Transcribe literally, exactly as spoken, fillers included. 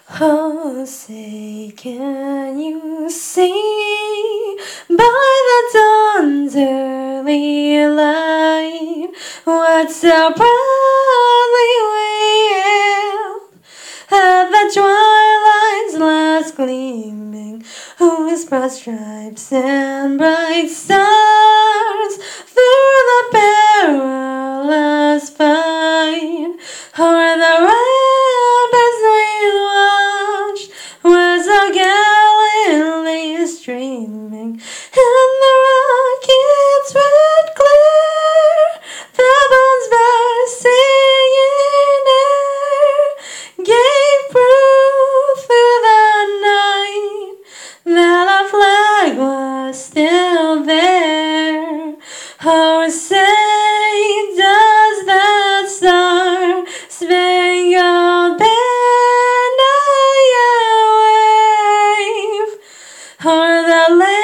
Oh, say, can you see by the dawn's early light what so proudly wailed at the twilight's last gleaming, whose broad stripes and bright stars through the perilous fight o'er the ramparts we watched were so gallantly streaming, and the rocket's red glare, the bones bursting in air, gave proof through the night that our flag was still there. Oh, say does that star-spangled banner yet wave o'er the land